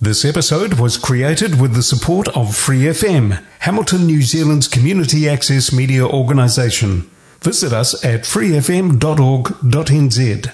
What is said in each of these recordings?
This episode was created with the support of Free FM, Hamilton, New Zealand's community access media organisation. Visit us at freefm.org.nz.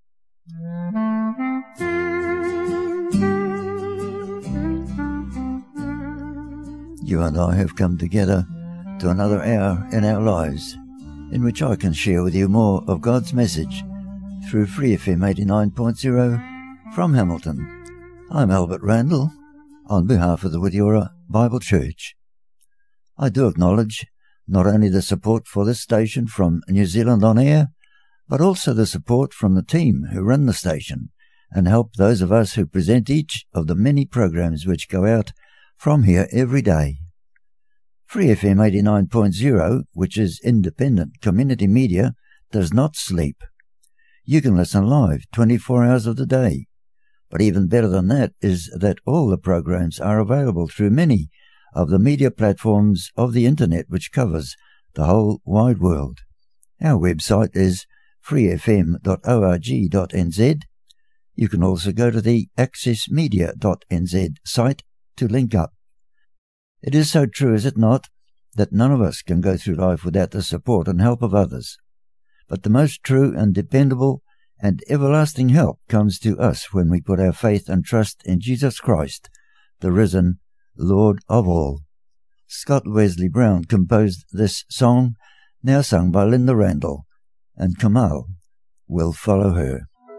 You and I have come together to another hour in our lives, in which I can share with you more of God's message through Free FM 89.0 from Hamilton. I'm Albert Randall, on behalf of the Witiora Bible Church. I do acknowledge not only the support for this station from New Zealand On Air, but also the support from the team who run the station and help those of us who present each of the many programs which go out from here every day. Free FM 89.0, which is independent community media, does not sleep. You can listen live 24 hours of the day. But even better than that is that all the programs are available through many of the media platforms of the internet, which covers the whole wide world. Our website is freefm.org.nz. You can also go to the accessmedia.nz site to link up. It is so true, is it not, that none of us can go through life without the support and help of others. But the most true and dependable and everlasting help comes to us when we put our faith and trust in Jesus Christ, the risen Lord of all. Scott Wesley Brown composed this song, now sung by Linda Randall, and Kamal will follow her.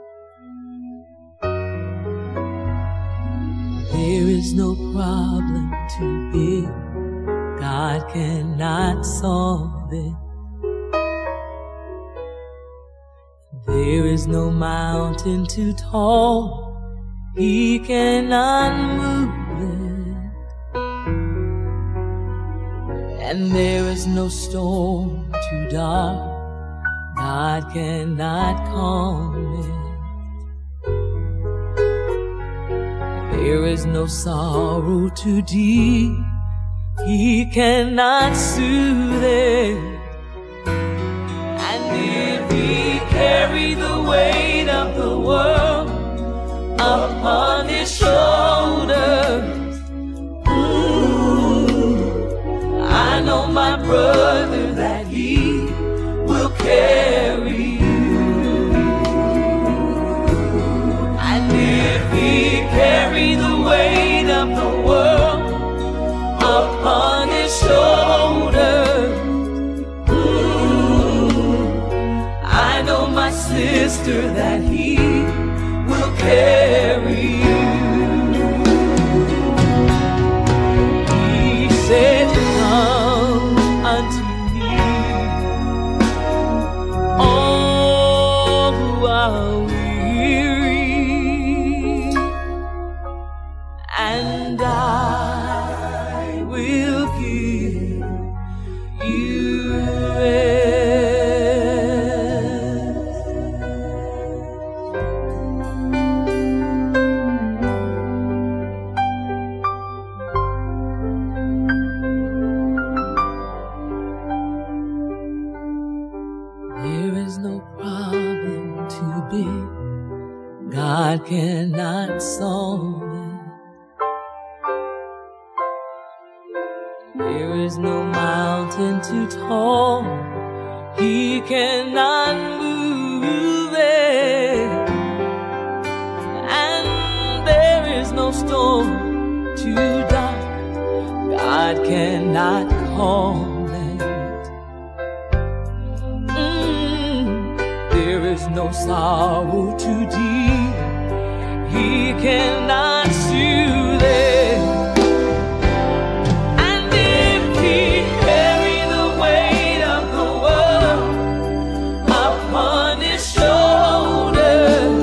There is no problem too big, God cannot solve it. There is no mountain too tall, He cannot move it. And there is no storm too dark, God cannot calm it. There is no sorrow too deep, He cannot soothe it. Carry the weight of the world upon His shoulders. I know my brother that He will carry you. And if He carry the weight of the world upon His shoulders, my sister, that He will carry you. He said, come unto me, all who are weary, and I will give you rest. God cannot solve it. There is no mountain too tall, He cannot move it. And there is no storm too dark, God cannot calm it. There is no sorrow too deep, He cannot soothe it. And if He carry the weight of the world upon His shoulders,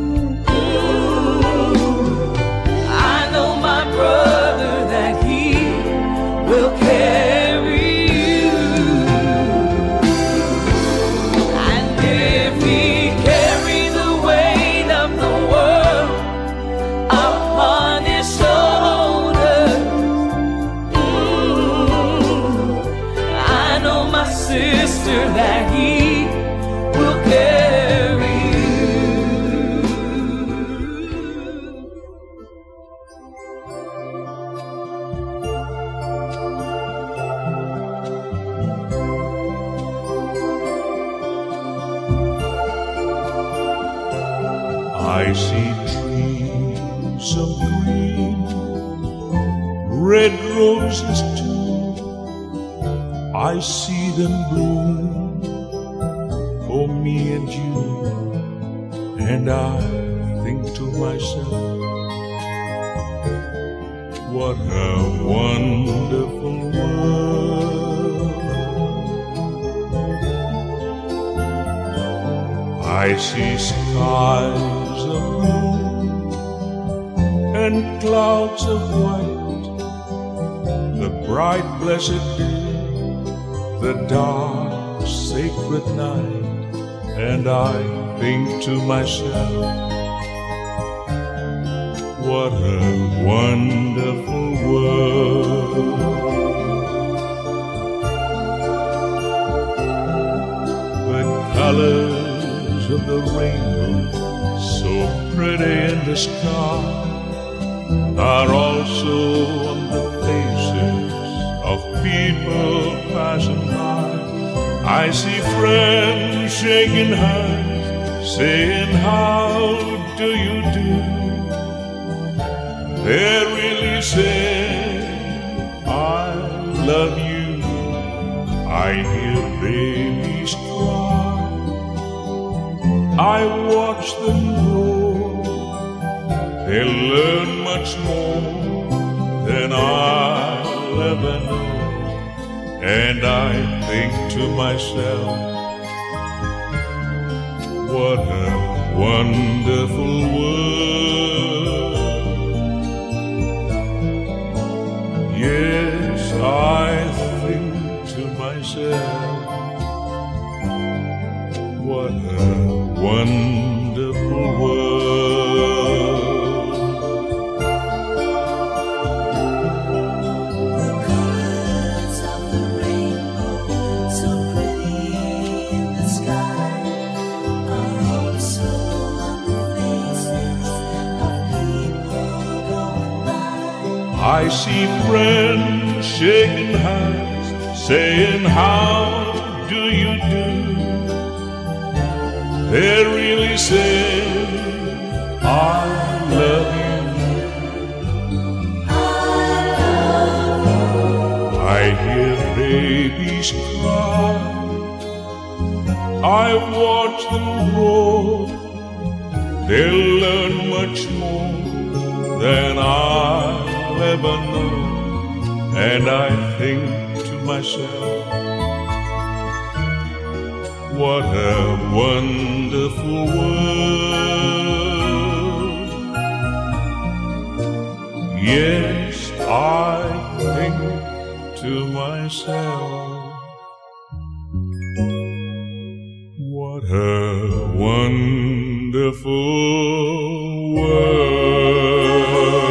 I know my brother that He will carry you. And if He carry the weight of the world upon His shoulders, I know my sister that He will carry you. I see trees of green, red roses too. I see them bloom for me and you, and I think to myself, what a wonderful world. I see skies of blue and clouds of white, the bright blessed day, the dark sacred night, and I think to myself, what a wonderful world. The colors of the rainbow, so pretty in the sky, are also on the faces of people passing by. I see friends shaking hands, saying, how do you do? They're really saying, I love you. I hear babies cry, I watch them grow. They'll learn much more than I'll ever know. And I think to myself, what a wonderful world. Yes, I think to myself, what a wonderful world. The colors of the rainbow, so pretty in the sky, are also on the faces of people going by. I see friends shaking hands, saying, how do you do? They're really saying, I love you. I hear babies cry, I watch them grow. They'll learn much more than I'll ever know. And I think to myself, what a wonderful world. Yes, I think to myself, what a wonderful world.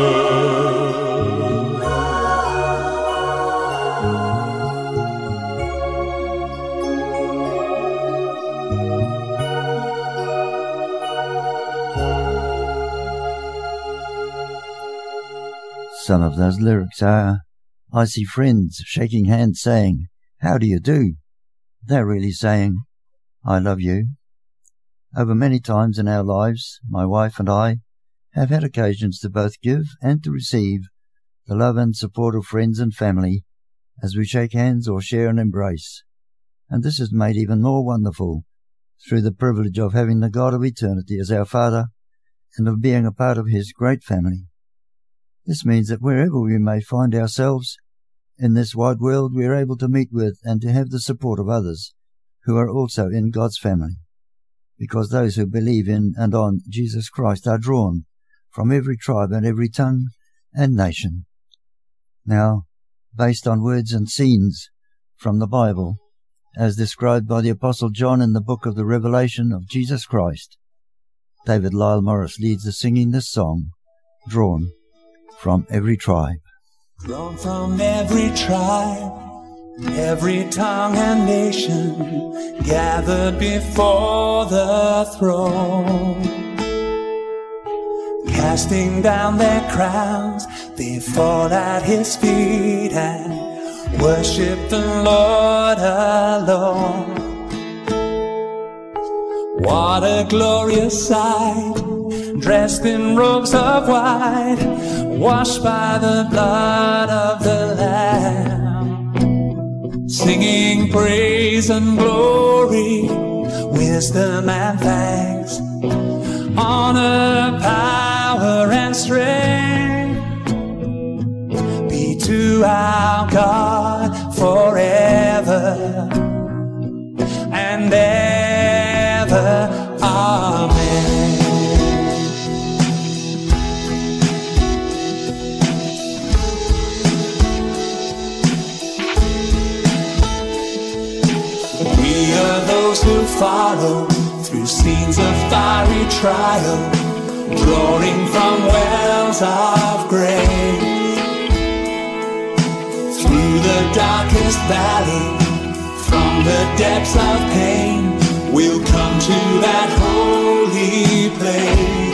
Some of those lyrics are, I see friends shaking hands saying, how do you do? They're really saying, I love you. Over many times in our lives, my wife and I have had occasions to both give and to receive the love and support of friends and family as we shake hands or share an embrace. And this is made even more wonderful through the privilege of having the God of eternity as our Father and of being a part of His great family. This means that wherever we may find ourselves in this wide world, we are able to meet with and to have the support of others who are also in God's family, because those who believe in and on Jesus Christ are drawn from every tribe and every tongue and nation. Now, based on words and scenes from the Bible, as described by the Apostle John in the book of the Revelation of Jesus Christ, David Lyle Morris leads us singing this song, Drawn from Every Tribe. Drawn from every tribe, every tongue and nation, gathered before the throne. Casting down their crowns, they fall at His feet and worship the Lord alone. What a glorious sight, dressed in robes of white, washed by the blood of the Lamb, singing praise and glory, wisdom and thanks, honor, power and strength be to our God forever and ever. Amen. We are those who follow through scenes of fiery trial, drawing from wells of grace. Through the darkest valley, from the depths of pain, we'll come to that holy place.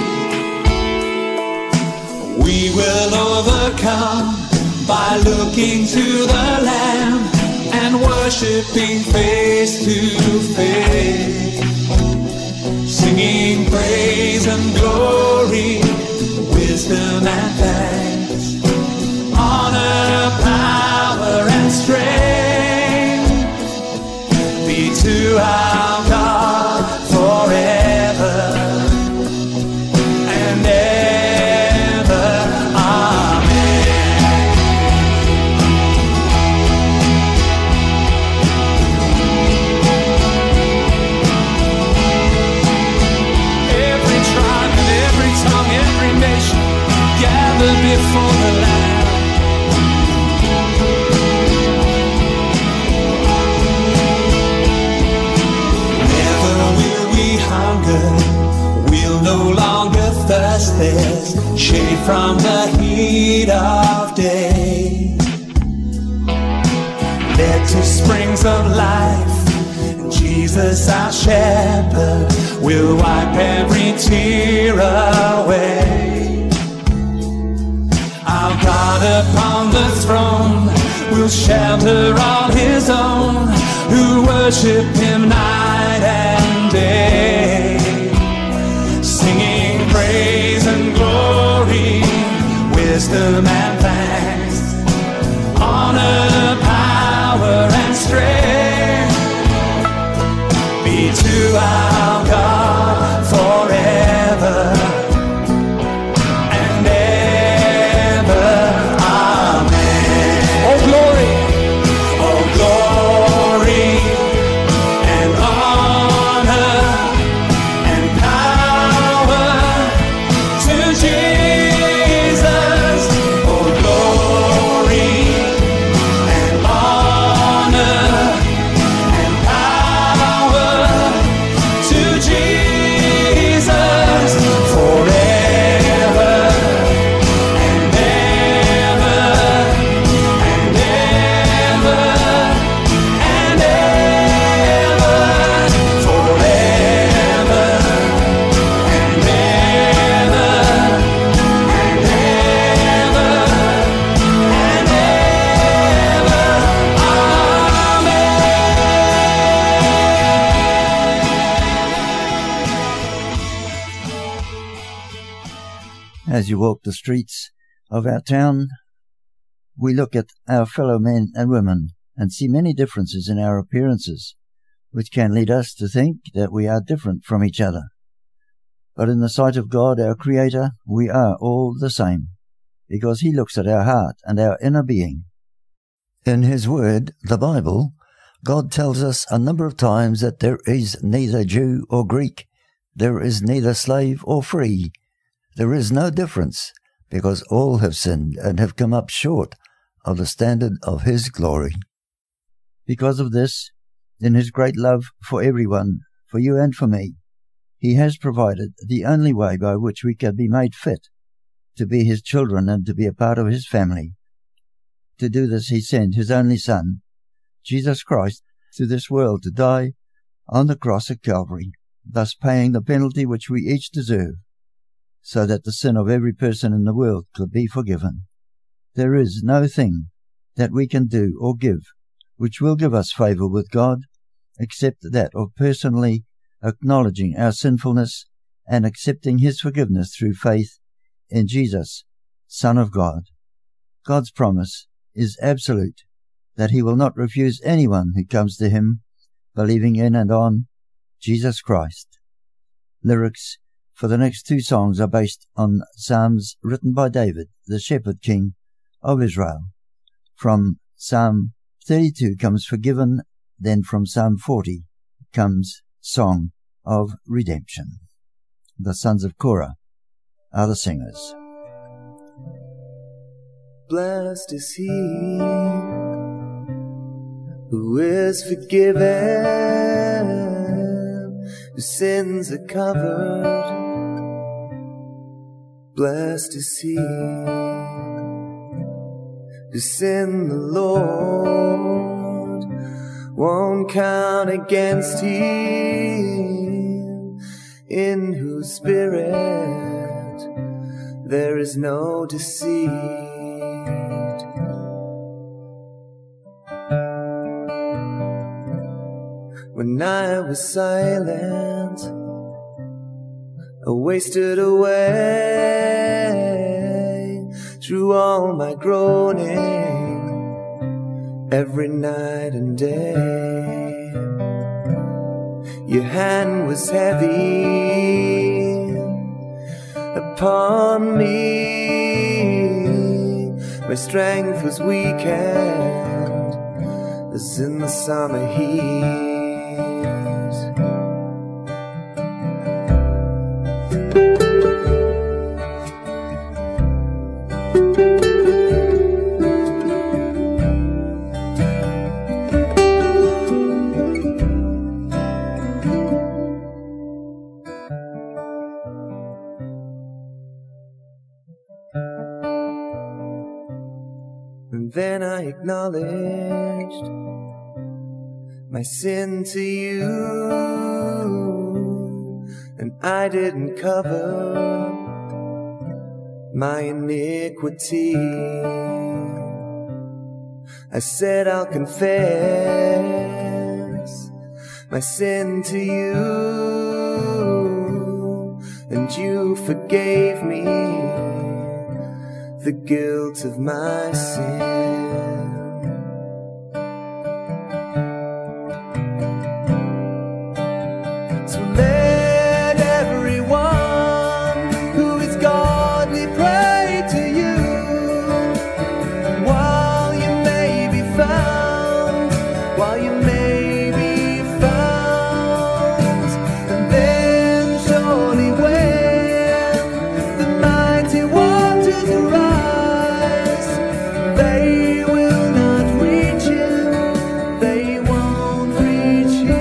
We will overcome by looking to the Lamb and worshiping face to face, singing praise and glory, wisdom and thanks, honor, power and strength be to our God forever and ever. Amen. Every tribe and every tongue, every nation gathered before the Lamb. We'll no longer thirst, there's shade from the heat of day. Led to springs of life, and Jesus our shepherd will wipe every tear away. Our God upon the throne will shelter all his own who worship him night and day, singing praise and glory, wisdom and thanks, honor, power and strength be to our God forever and ever. Amen. Oh glory, oh glory and honor and power to Jesus. Oh glory and honor and power to Jesus forever and ever and ever and ever, forever and ever and ever and ever. As you walk the streets of our town, we look at our fellow men and women and see many differences in our appearances, which can lead us to think that we are different from each other. But in the sight of God, our Creator, we are all the same, because He looks at our heart and our inner being. In His Word, the Bible, God tells us a number of times that there is neither Jew or Greek, there is neither slave or free, there is no difference, because all have sinned and have come up short of the standard of His glory. Because of this, in His great love for everyone, for you and for me, He has provided the only way by which we can be made fit to be His children and to be a part of His family. To do this, He sent His only Son, Jesus Christ, to this world to die on the cross at Calvary, thus paying the penalty which we each deserve, so that the sin of every person in the world could be forgiven. There is no thing that we can do or give which will give us favor with God, except that of personally acknowledging our sinfulness and accepting his forgiveness through faith in Jesus, Son of God. God's promise is absolute, that he will not refuse anyone who comes to him, believing in and on Jesus Christ. Lyrics for the next two songs are based on psalms written by David, the shepherd king of Israel. From Psalm 32 comes Forgiven, then from Psalm 40 comes Song of Redemption. The sons of Korah are the singers. Blessed is he who is forgiven, whose sins are covered. Blessed is he whose sin the Lord won't count against him, in whose spirit there is no deceit. When I was silent, I wasted away through all my groaning every night and day. Your hand was heavy upon me, my strength was weakened as in the summer heat. And then I acknowledged my sin to you, and I didn't cover my iniquity. I said I'll confess my sin to you, and you forgave me the guilt of my sin. So let everyone who is godly pray to you, while you may be found, while you may be found. And then surely when the mighty waters rise, they will not reach him, they won't reach him.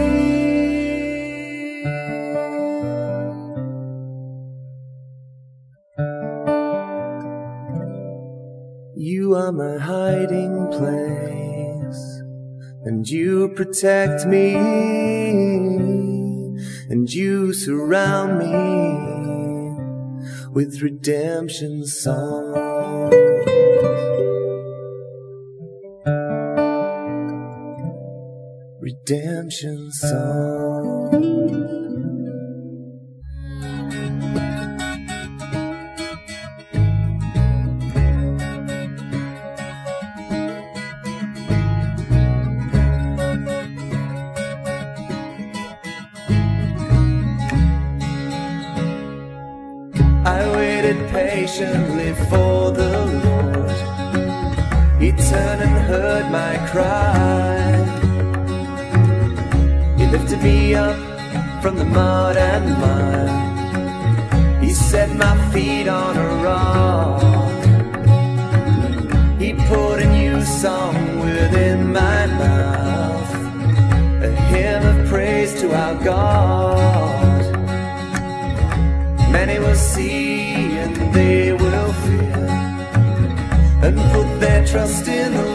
You are my hiding place, and you protect me, and you surround me with redemption songs. Redemption songs. I waited patiently for the Lord. He turned and heard my cry. He lifted me up from the mud and mire. He set my feet on a rock. He put a new song within my mouth, a hymn of praise to our God. Many will see and they will fear, and put their trust in the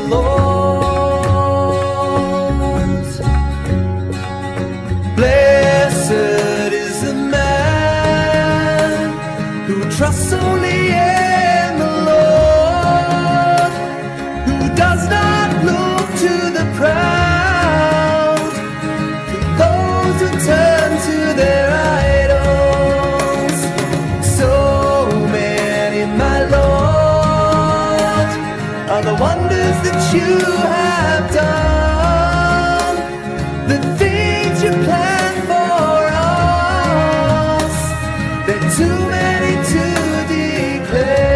Lord. Blessed is the man who trusts only in the Lord, who does not look to the proud, to those who turn to their idols. are the wonders that you have done, the things you plan for us. They're too many to declare.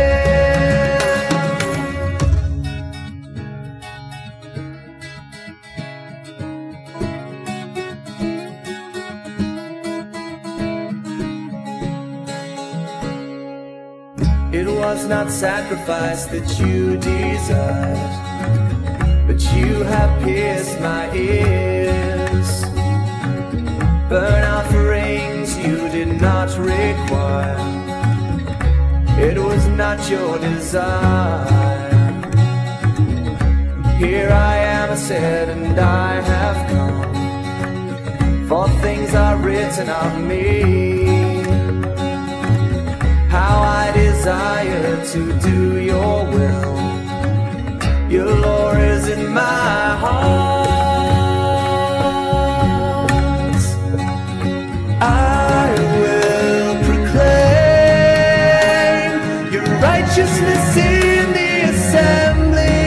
It was not sacrifice that you desired, but you have pierced my ears. Burnt offerings you did not require. It was not your desire. Here I am, I said, and I have come, for things are written of me, how I desire to do your will. Your law is in my heart. I will proclaim your righteousness in the assembly.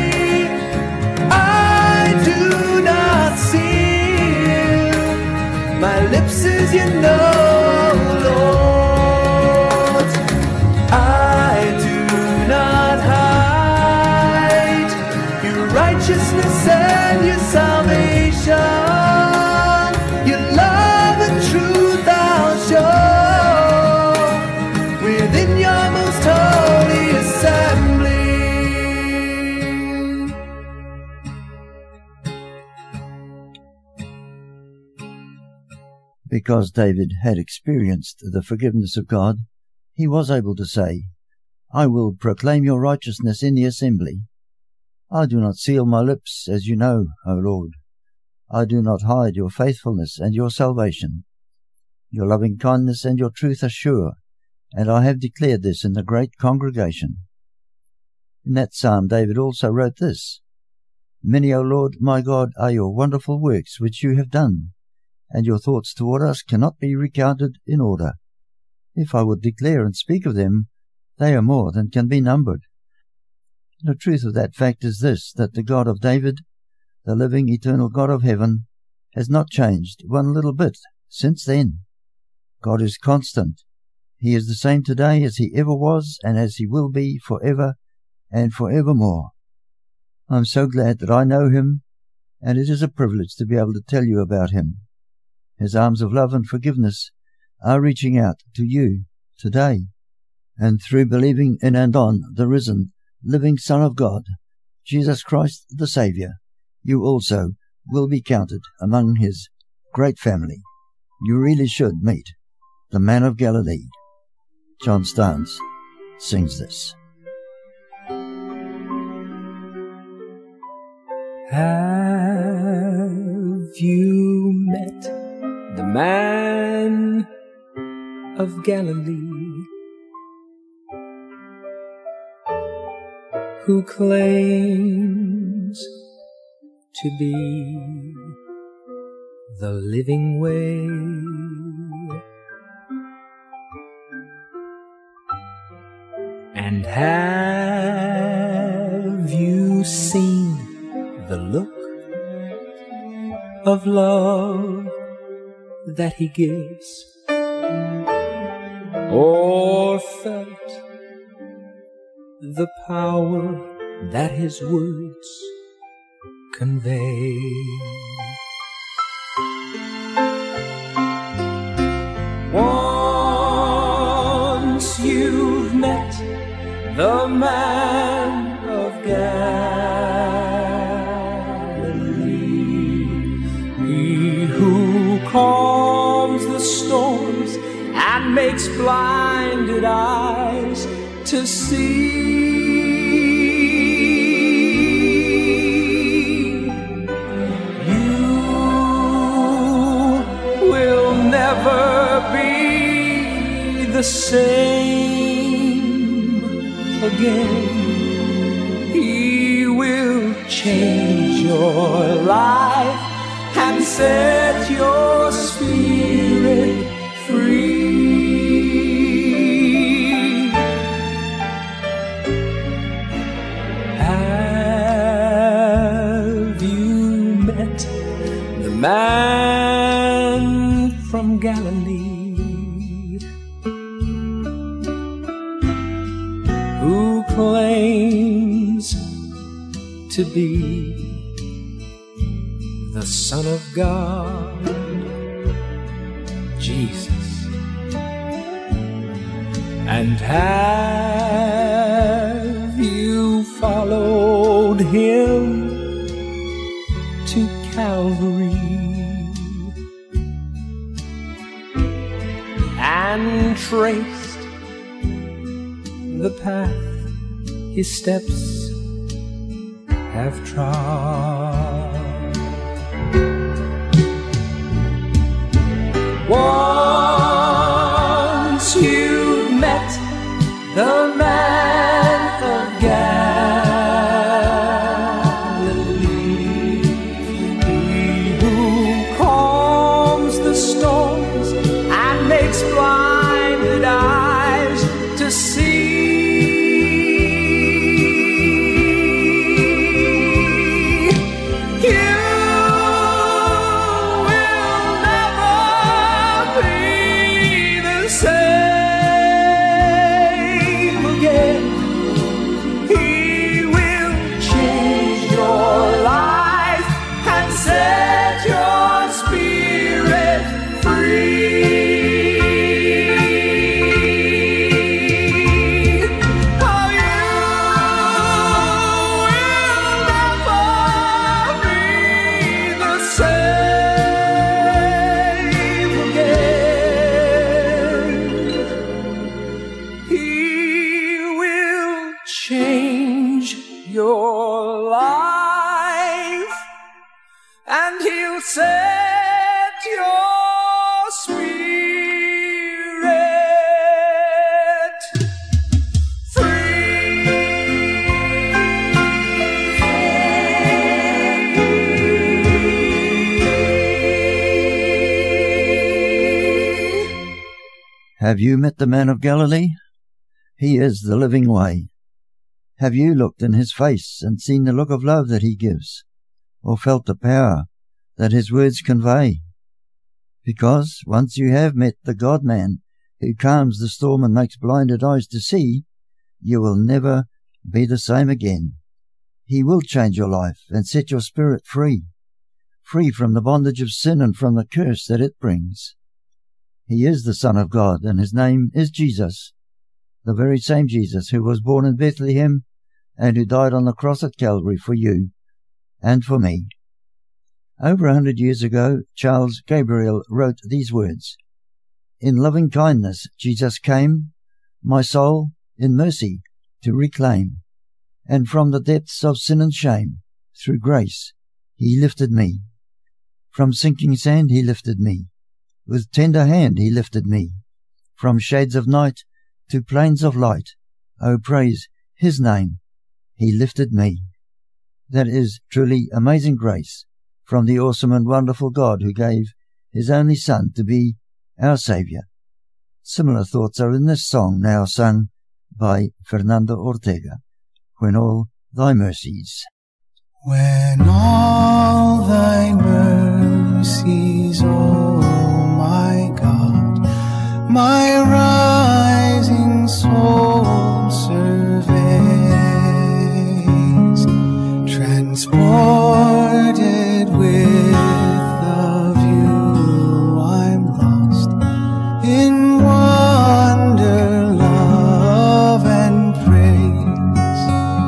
I do not see you. My lips is you know, Lord. I do not hide your righteousness and your salvation. Your love and truth I'll show within your most holy assembly. Because David had experienced the forgiveness of God, he was able to say, I will proclaim your righteousness in the assembly. I do not seal my lips, as you know, O Lord. I do not hide your faithfulness and your salvation. Your loving kindness and your truth are sure, and I have declared this in the great congregation. In that psalm David also wrote this, Many, O Lord, my God, are your wonderful works which you have done, and your thoughts toward us cannot be recounted in order. If I would declare and speak of them, they are more than can be numbered. The truth of that fact is this, that the God of David, the living eternal God of heaven, has not changed one little bit since then. God is constant. He is the same today as he ever was and as he will be forever and forevermore. I'm so glad that I know him, and it is a privilege to be able to tell you about him. His arms of love and forgiveness are reaching out to you today, and through believing in and on the risen, living Son of God, Jesus Christ the Saviour, you also will be counted among his great family. You really should meet the Man of Galilee. John Starnes sings this. Have you met the Man of Galilee, who claims to be the living way? And have you seen the look of love that he gives, or felt the power that his words convey? Once you've met the Man of Galilee, he who calms the storms and makes blinded eyes to see, you will never be the same again. He will change your life and set your spirit free. from Galilee, who claims to be the Son of God, Jesus. And have you followed him to Calvary and traced the path his steps have trod? Once you met the man of Galilee, he who calms the storms and makes blinded eyes to see. Have you met the man of Galilee? He is the living way. Have you looked in his face and seen the look of love that he gives, or felt the power that his words convey? Because once you have met the God-man who calms the storm and makes blinded eyes to see, you will never be the same again. He will change your life and set your spirit free, free from the bondage of sin and from the curse that it brings. He is the Son of God, and his name is Jesus, the very same Jesus who was born in Bethlehem and who died on the cross at Calvary for you and for me. Over 100 years ago, Charles Gabriel wrote these words: "In loving kindness Jesus came, my soul in mercy to reclaim, and from the depths of sin and shame, through grace he lifted me. From sinking sand he lifted me, with tender hand he lifted me, from shades of night to plains of light, oh praise his name, he lifted me." That is truly amazing grace from the awesome and wonderful God who gave his only Son to be our Saviour. Similar thoughts are in this song now sung by Fernando Ortega, "When All Thy Mercies." When all thy mercies, O my God, my rising soul surveys, transported with the view, I'm lost in wonder, love, and praise.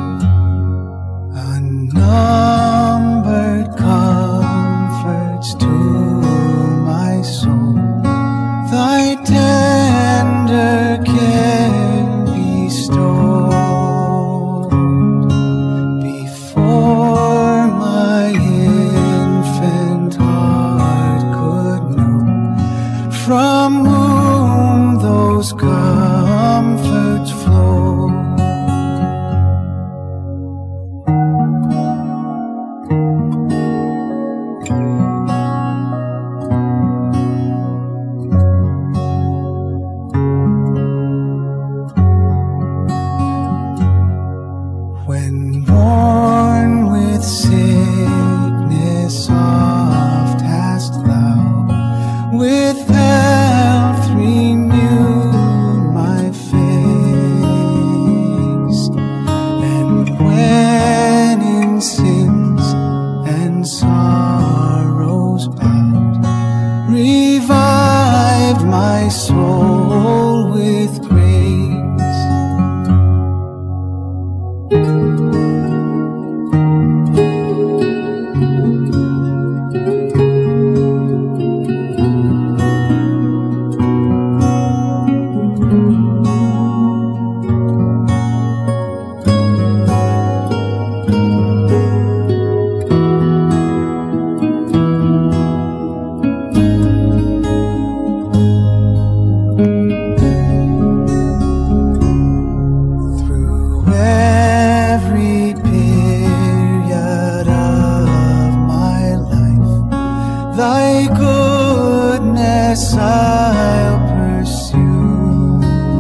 Unnumbered comforts to my soul, thy tender care bestowed. Before my infant heart could know from whom those comforts flow. When born with sickness, oft hast thou with Thy goodness I'll pursue,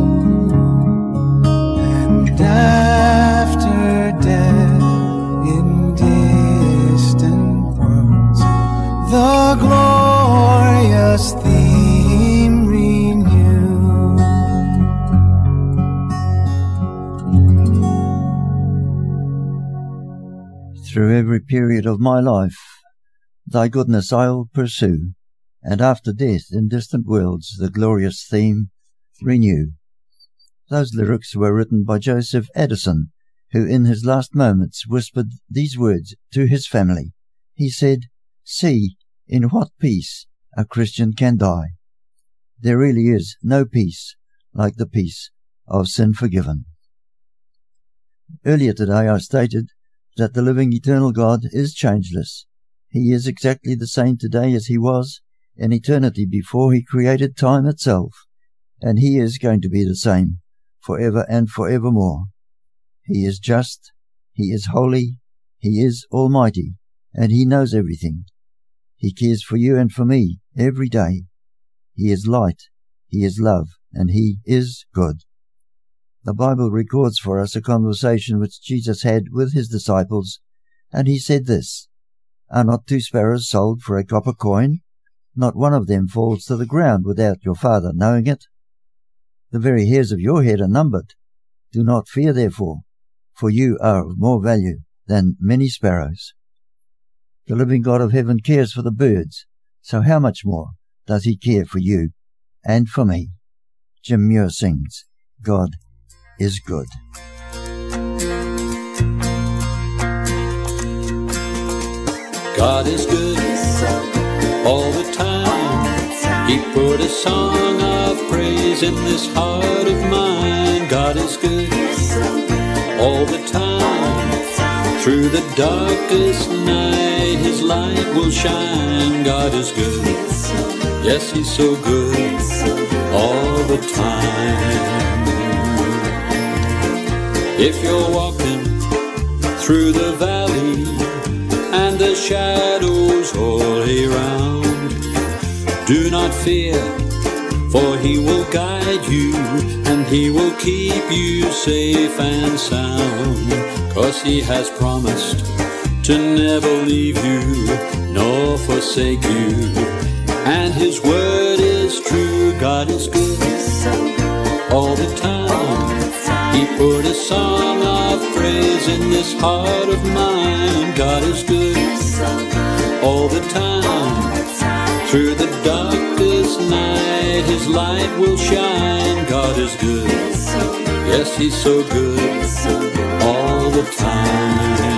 and after death in distant worlds, the glorious theme renew. Through every period of my life, Thy goodness I'll pursue, and after death in distant worlds the glorious theme renew. Those lyrics were written by Joseph Addison, who in his last moments whispered these words to his family. He said, "See in what peace a Christian can die. There really is no peace like the peace of sin forgiven." Earlier today I stated that the living eternal God is changeless. He is exactly the same today as he was in eternity before he created time itself, and he is going to be the same forever and forevermore. He is just, he is holy, he is almighty, and he knows everything. He cares for you and for me every day. He is light, he is love, and he is good. The Bible records for us a conversation which Jesus had with his disciples, and he said this, "Are not 2 sparrows sold for a copper coin? Not one of them falls to the ground without your Father knowing it. The very hairs of your head are numbered. Do not fear, therefore, for you are of more value than many sparrows." The living God of heaven cares for the birds, so how much more does he care for you and for me? Jim Muir sings, "God is good." God is good all the time. He put a song of praise in this heart of mine. God is good all the time. Through the darkest night his light will shine. God is good, yes, he's so good all the time. If you're walking through the valley and the shadows all around, do not fear, for he will guide you and he will keep you safe and sound. 'Cause he has promised to never leave you nor forsake you, and his word is true. God is good all the time. He put a song of praise in this heart of mine. God is good all the time. Through the darkest night his light will shine. God is good, yes, he's so good all the time.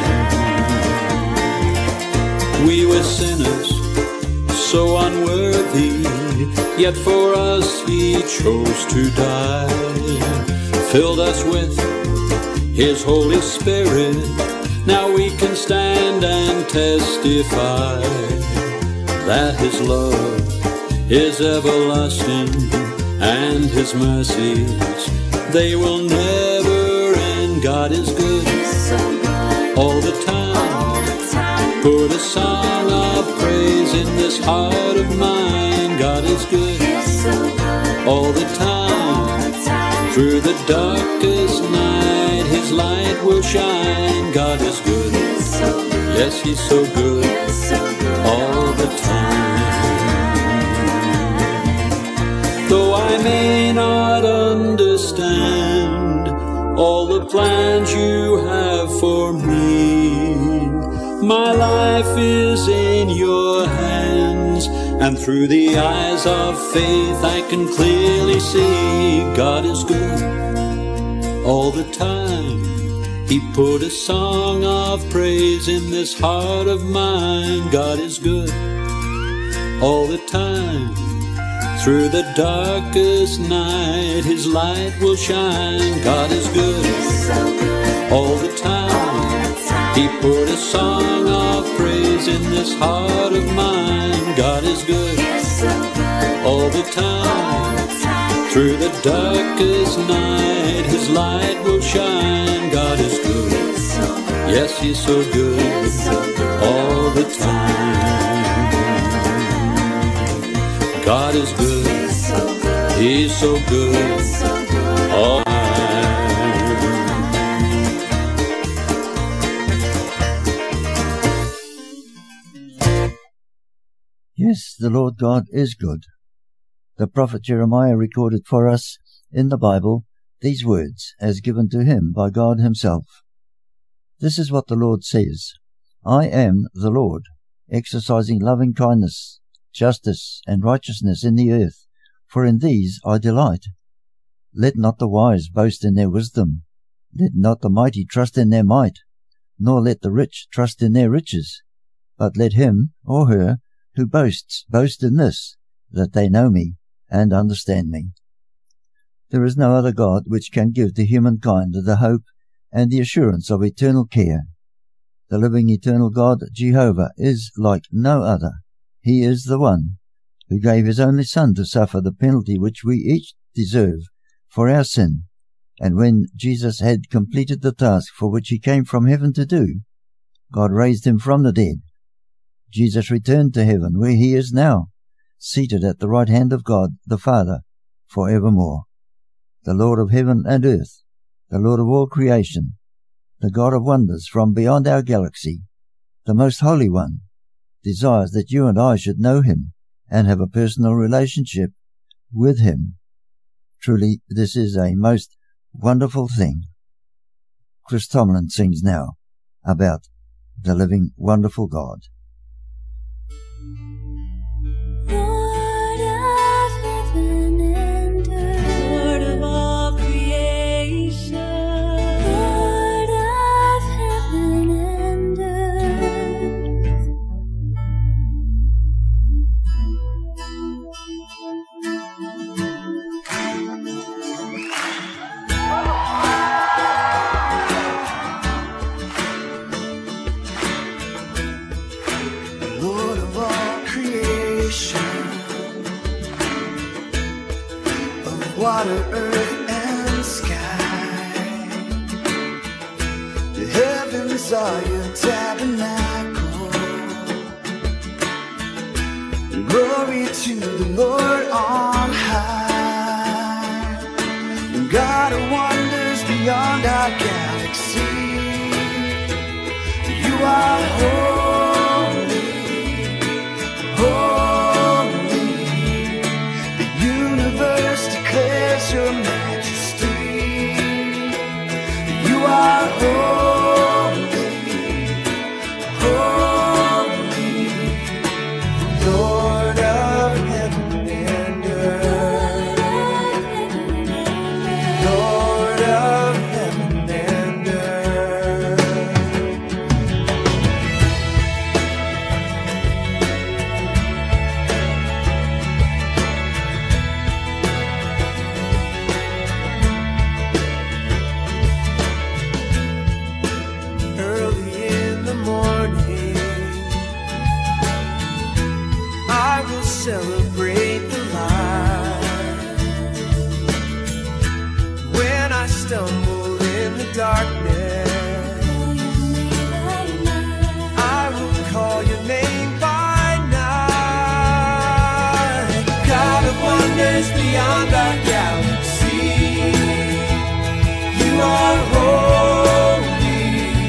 We were sinners, so unworthy, yet for us he chose to die. Filled us with his Holy Spirit, now we can stand and testify that his love is everlasting and his mercies, they will never end. God is good all the time. Put a song of praise in this heart of mine. God is good all the time. Through the darkest night his light will shine. God is good, yes, he's so good all the time. Though I may not understand all the plans you have for me, my life is in your hands, and through the eyes of faith I can clearly see God is good all the time. He put a song of praise in this heart of mine. God is good all the time. Through the darkest night his light will shine. God is good all the time. He put a song of praise in this heart of mine. God is good all the time. Through the darkest night his light will shine. God is good, yes, he's so good all the time. God is good. He's so good all the time. Yes, the Lord God is good. The prophet Jeremiah recorded for us in the Bible these words as given to him by God himself. This is what the Lord says: I am the Lord, exercising loving kindness, justice, and righteousness in the earth, for in these I delight. Let not the wise boast in their wisdom, let not the mighty trust in their might, nor let the rich trust in their riches, but let him or her who boasts boast in this, that they know me and understand me. There is no other God which can give to humankind the hope and the assurance of eternal care. The living eternal God, Jehovah, is like no other. He is the one who gave his only Son to suffer the penalty which we each deserve for our sin, and when Jesus had completed the task for which he came from heaven to do, God raised him from the dead. Jesus returned to heaven, where he is now, seated at the right hand of God the Father, for evermore. The Lord of heaven and earth, the Lord of all creation, the God of wonders from beyond our galaxy, the Most Holy One, desires that you and I should know him and have a personal relationship with him. Truly, this is a most wonderful thing. Chris Tomlin sings now about the living, wonderful God. Lord of heaven and earth, Lord of all creation, Lord of heaven and earth. Lord of all creation, of water, earth, and sky. The heavens are your tabernacle. Glory to the Lord on high. God of wonders beyond our galaxy, you are holy, holy. The universe declares your majesty. You are holy, holy. Lord of heaven and earth, Lord of heaven and earth. Early in the morning, I will celebrate the light. When I stumble in the darkness, I will call your name by night. God of wonders beyond our galaxy, you are holy,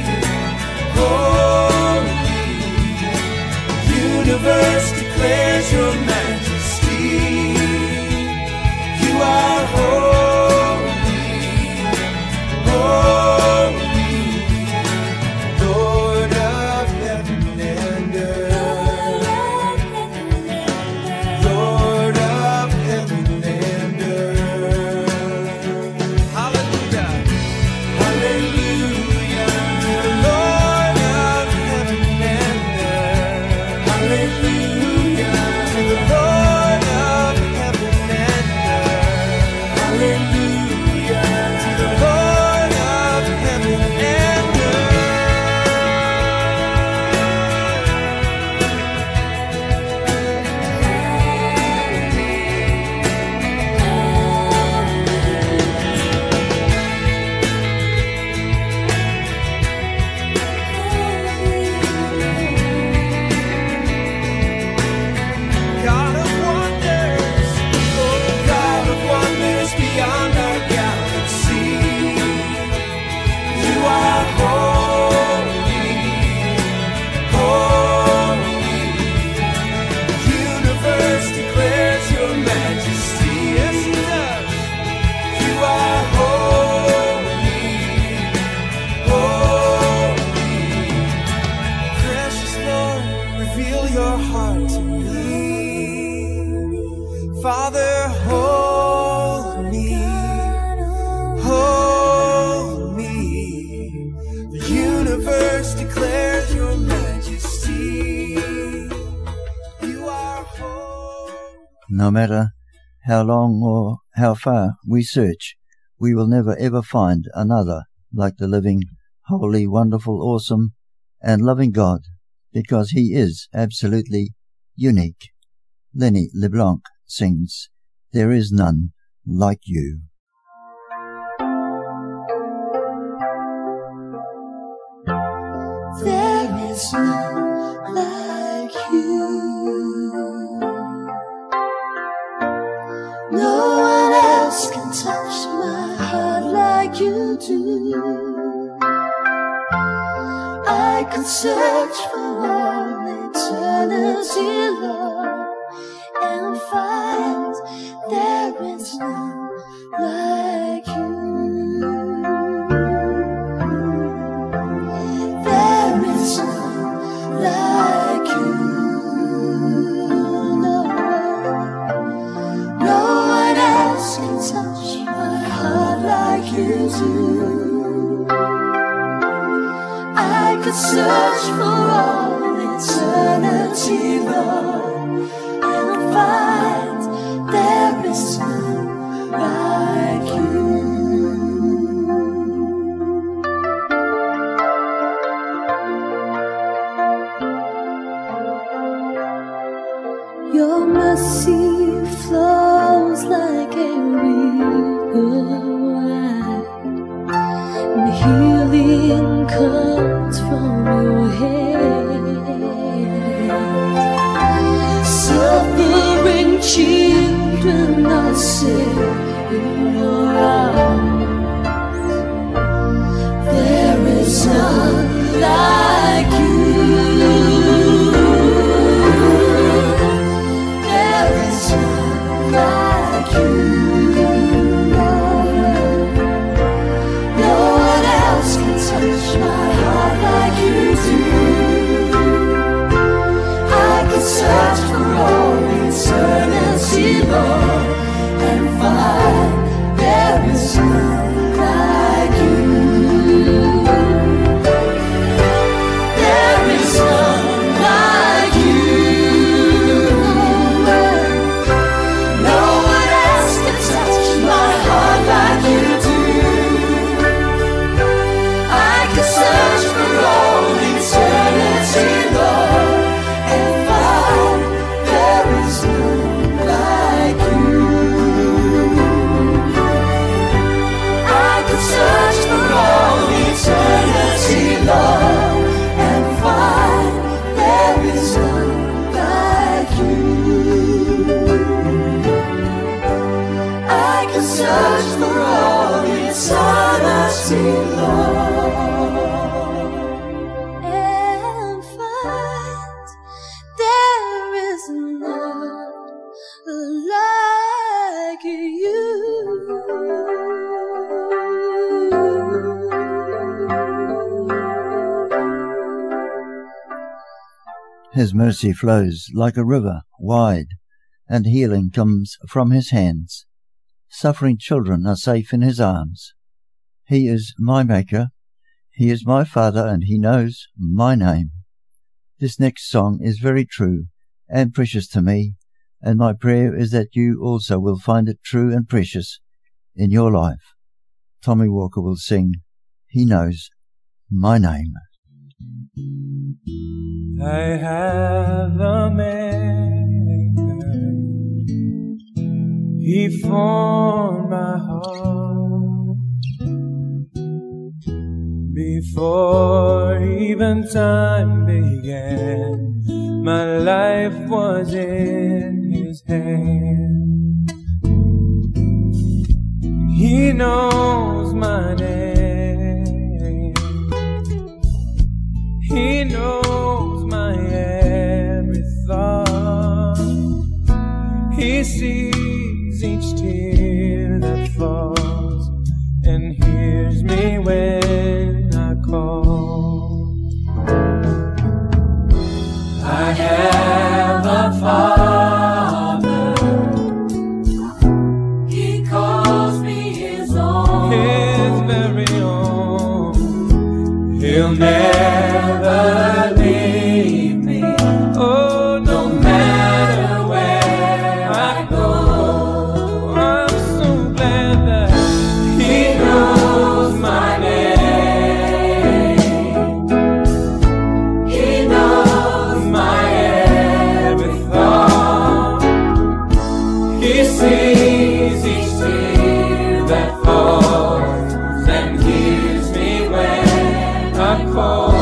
holy. Universe declares your majesty. You are holy, holy. Lord of heaven and earth, Lord of heaven and earth. universe declares your majesty. You are home. No matter how long or how far we search, we will never ever find another like the living, holy, wonderful, awesome, and loving God, because He is absolutely unique. Lenny LeBlanc sings, "There is none like you." There is none like you. No one else can touch my heart like you do. I could search for all eternity, Lord, and find there is none like you. There is none like you. No one else can touch my heart like you do. I could search for all eternity, Lord, and find there is none like you. Your mercy flows like a river wide, and healing comes from your hand. Suffering children are safe in your arms. There is none like you. There is none like you. No one else can touch my heart like you do. I could search for all eternity, Lord, and find there is none like you. There is none like you. No one else can touch my heart like you do. I could search for all eternity, Lord, and find there is none like you. I could search for all eternity, Lord, and find there is none like you. I could search for all eternity, Lord, and find there is none like you. His mercy flows like a river wide, and healing comes from His hands. Suffering children are safe in His arms. He is my Maker, He is my Father, and He knows my name. This next song is very true and precious to me, and my prayer is that you also will find it true and precious in your life. Tommy Walker will sing, He Knows My Name. I have a Maker. He formed my heart before even time began. My life was in His hand. He knows my name. He knows my every thought. He sees each tear that falls and hears me when I call. I have a Father. He calls me His own, His very own. He'll never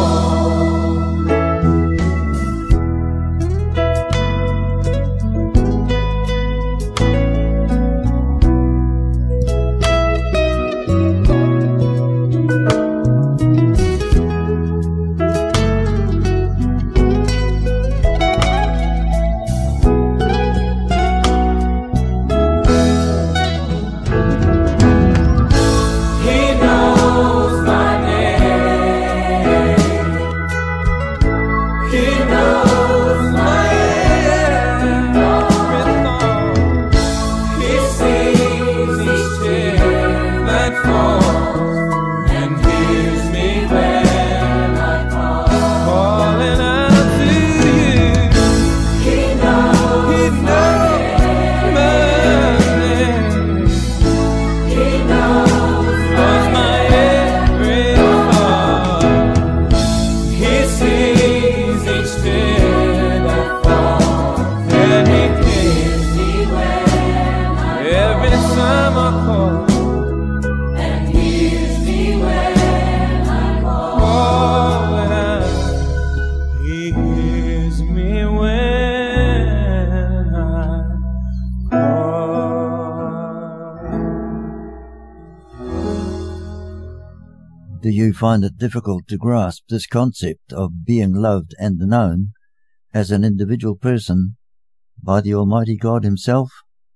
Do you find it difficult to grasp this concept of being loved and known as an individual person by the Almighty God Himself?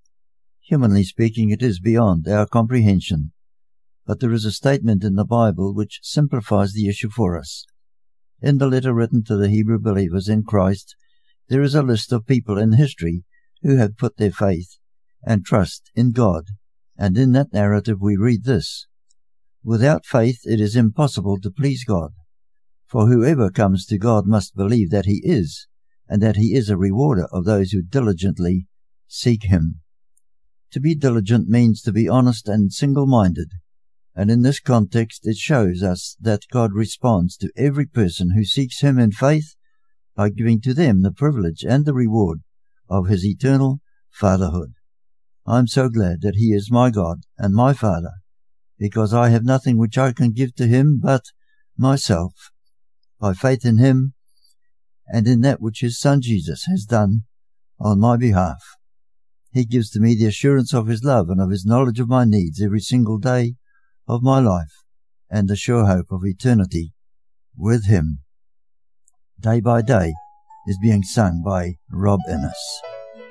Humanly speaking, it is beyond our comprehension, but there is a statement in the Bible which simplifies the issue for us. In the letter written to the Hebrew believers in Christ, there is a list of people in history who have put their faith and trust in God, and in that narrative we read this: "Without faith it is impossible to please God, for whoever comes to God must believe that He is, and that He is a rewarder of those who diligently seek Him." To be diligent means to be honest and single-minded, and in this context it shows us that God responds to every person who seeks Him in faith by giving to them the privilege and the reward of His eternal fatherhood. I am so glad that He is my God and my Father, because I have nothing which I can give to Him but myself, by faith in Him and in that which His Son Jesus has done on my behalf. He gives to me the assurance of His love and of His knowledge of my needs every single day of my life, and the sure hope of eternity with Him. Day by Day is being sung by Rob Innes.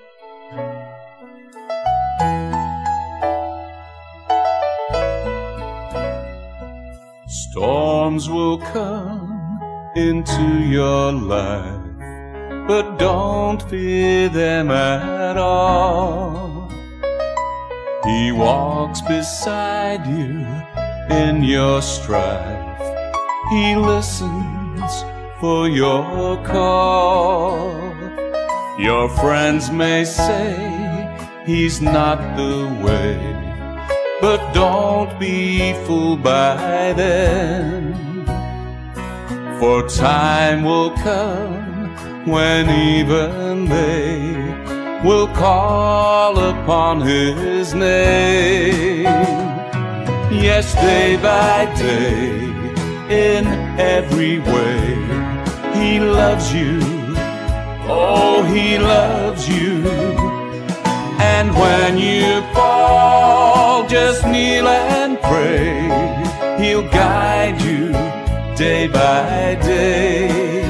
Storms will come into your life, but don't fear them at all. He walks beside you in your strife. He listens for your call. Your friends may say He's not the way, but don't be fooled by them. For time will come when even they will call upon His name. Yes, day by day, in every way, He loves you. Oh, He loves you. And when you fall, just kneel and pray. He'll guide you day by day.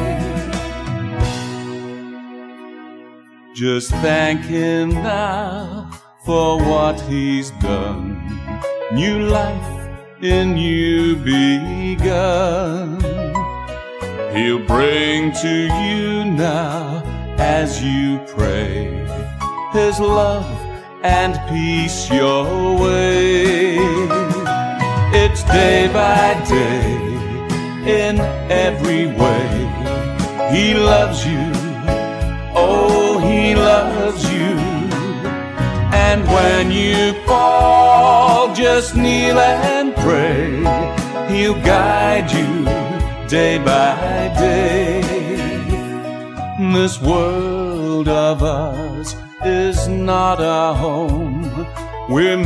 Just thank Him now for what He's done. New life in you begun. He'll bring to you now as you pray His love and peace your way. It's day by day, in every way. He loves you. Oh, He loves you. And when you fall, just kneel and pray. He'll guide you day by day. This world of ours is not our home. We're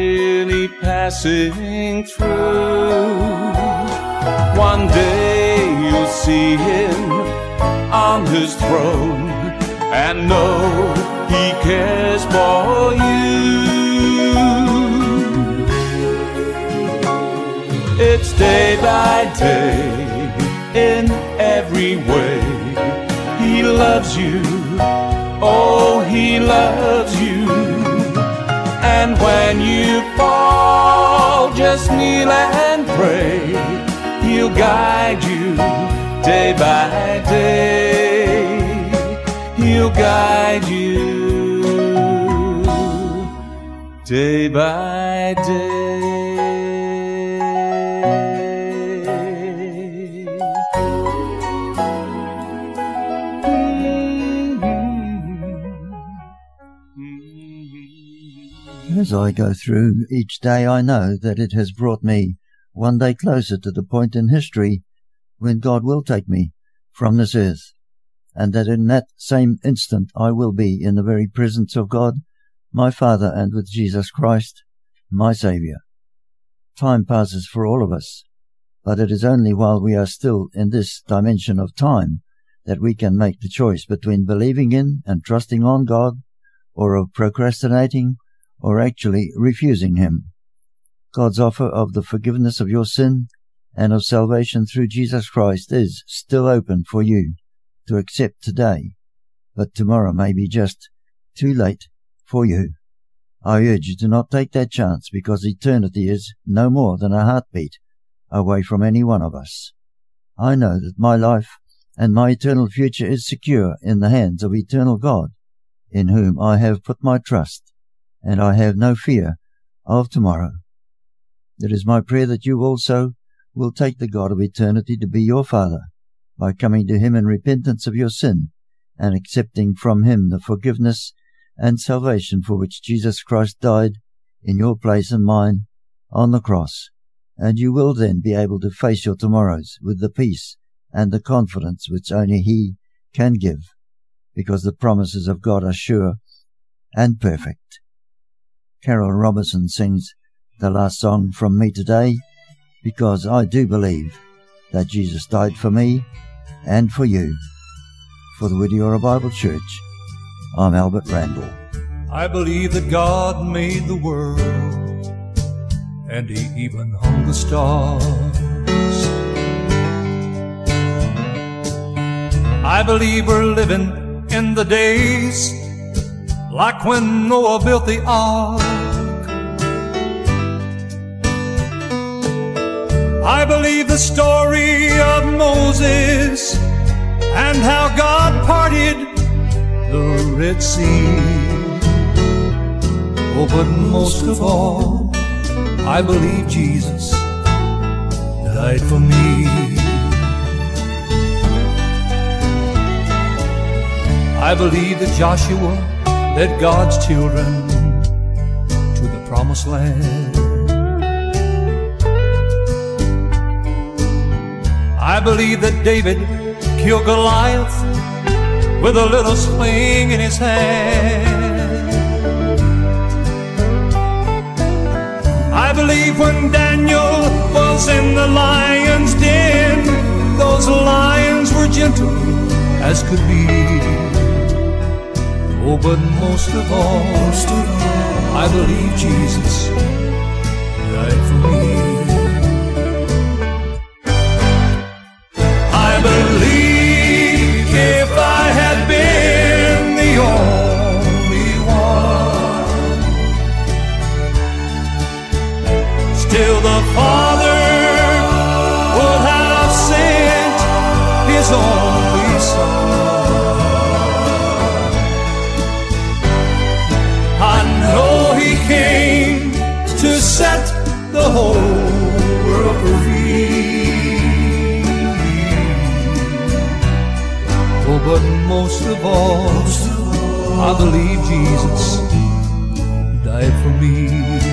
merely passing through. One day see him on his throne and know he cares for you. It's day by day, in every way. He loves you, oh, he loves you. And when you fall, just kneel and pray. He'll guide you day by day. He'll guide you day by day. As I go through each day, I know that it has brought me one day closer to the point in history when God will take me from this earth, and that in that same instant I will be in the very presence of God, my Father, and with Jesus Christ, my Saviour. Time passes for all of us, but it is only while we are still in this dimension of time that we can make the choice between believing in and trusting on God, or of procrastinating or actually refusing Him. God's offer of the forgiveness of your sin and of salvation through Jesus Christ is still open for you to accept today, but tomorrow may be just too late for you. I urge you to not take that chance, because eternity is no more than a heartbeat away from any one of us. I know that my life and my eternal future is secure in the hands of eternal God, in whom I have put my trust, and I have no fear of tomorrow. It is my prayer that you also will take the God of eternity to be your Father, by coming to Him in repentance of your sin and accepting from Him the forgiveness and salvation for which Jesus Christ died in your place and mine on the cross, and you will then be able to face your tomorrows with the peace and the confidence which only He can give, because the promises of God are sure and perfect. Carol Robertson sings the last song from me today, because I do believe that Jesus died for me and for you. For the Whittiora Bible Church, I'm Albert Randall. I believe that God made the world, and He even hung the stars. I believe we're living in the days like when Noah built the ark. I believe the story of Moses and how God parted the Red Sea. Oh, but most of all, I believe Jesus died for me. I believe that Joshua led God's children to the promised land. I believe that David killed Goliath with a little sling in his hand. I believe when Daniel was in the lion's den, those lions were gentle as could be. Oh, but most of all, I believe Jesus died for me. I believe if I had been the only one, still the Father would have sent His only Son. Came to set the whole world free. Oh, but most of all, I believe Jesus died for me.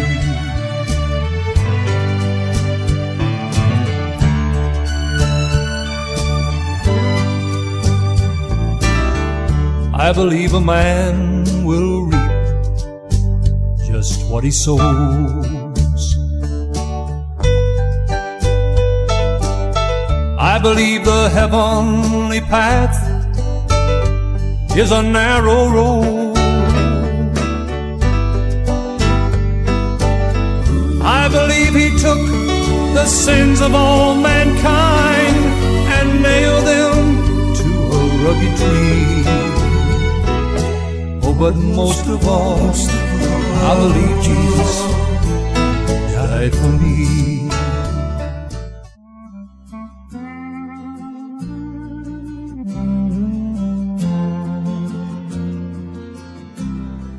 I believe a man will reap just what he sows. I believe the heavenly path is a narrow road. I believe he took the sins of all mankind and nailed them to a rugged tree. Oh, but most of all, I believe Jesus died for me.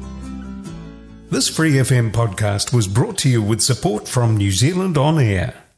This Free FM podcast was brought to you with support from New Zealand On Air.